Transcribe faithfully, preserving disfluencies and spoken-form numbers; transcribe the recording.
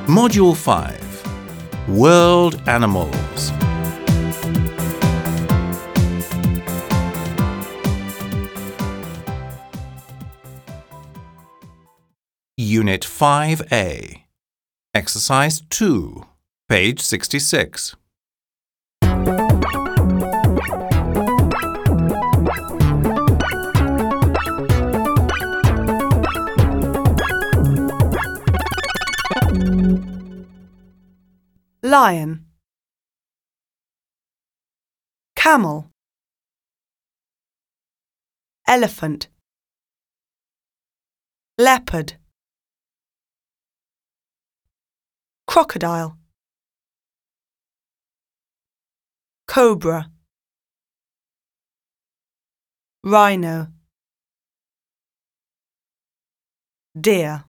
Module five. World Animals. Unit five A. Exercise two, page sixty-six. Lion, camel, elephant, leopard, crocodile, cobra, rhino, deer.